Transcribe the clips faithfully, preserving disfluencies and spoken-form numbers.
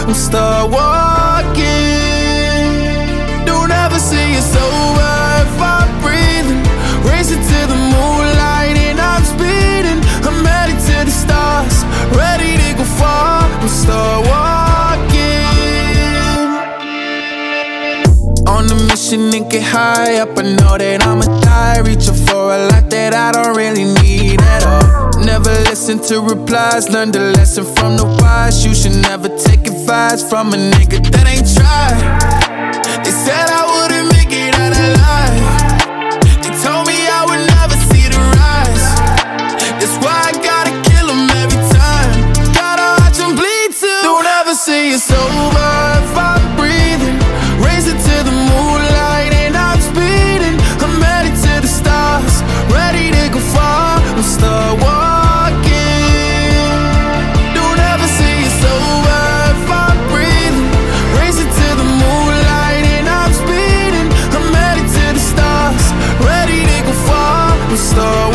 I'm start walking. Don't ever say it's over if I'm breathing. Racing to the moonlight and I'm speeding. I'm headed to the stars, ready to go far. I'm start walking. On a mission and get high up, I know that I'ma die. Reaching for a life that I don't really need at all. Never listen to replies, learn the lesson from the wise. You should never take advice from a nigga that ain't tried. They said I wouldn't make it out alive. They told me I would never see the rise. That's why I gotta kill them every time. Gotta watch them bleed too. Don't ever say it's over if I'm breathing. Racing to the moonlight and I'm speeding. I'm headed to the stars, ready to go far. I'm start walking. Don't ever say it's over if I'm breathing. Racing to the moonlight and I'm speeding. I'm headed to the stars, ready to go far. I'm start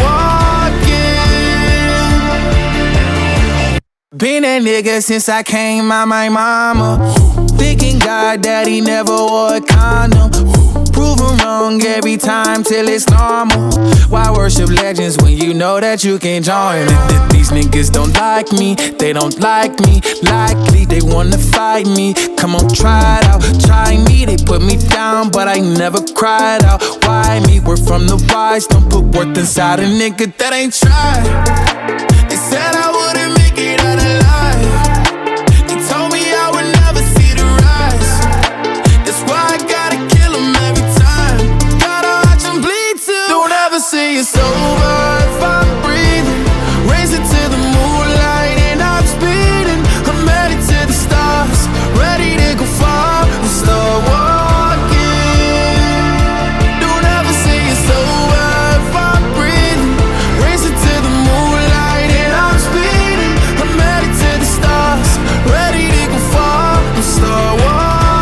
walking. Been that nigga since I came out my mama. Thinking God that he never wore a condom. Proven wrong every time till it's normal. Why worship legends when you know that you can join it? These niggas don't like me, they don't like me. Likely they wanna fight me. Come on, try it out, try me. They put me down, but I never cried out. Why me? We're from the wise. Don't put worth inside a nigga that ain't tried. They said I wouldn't make it out alive. They told me I would never see the rise. That's why I gotta kill them every time. Gotta watch them bleed too. Don't ever say it's over if I'm breathing. Racing to the moonlight and I'm speeding. I'm headed to the stars, ready to go far. I'm start walking. Don't ever say it's over if I'm breathing. Racing to the moonlight and I'm speeding. I'm headed to the stars, ready to go far. I'm start walking.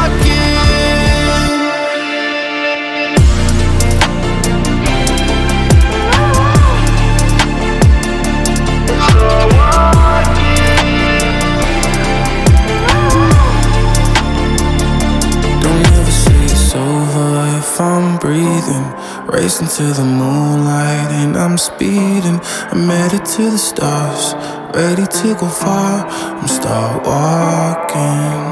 If I'm breathing, racing to the moonlight and I'm speeding. I'm headed to the stars, ready to go far. I'm start walking.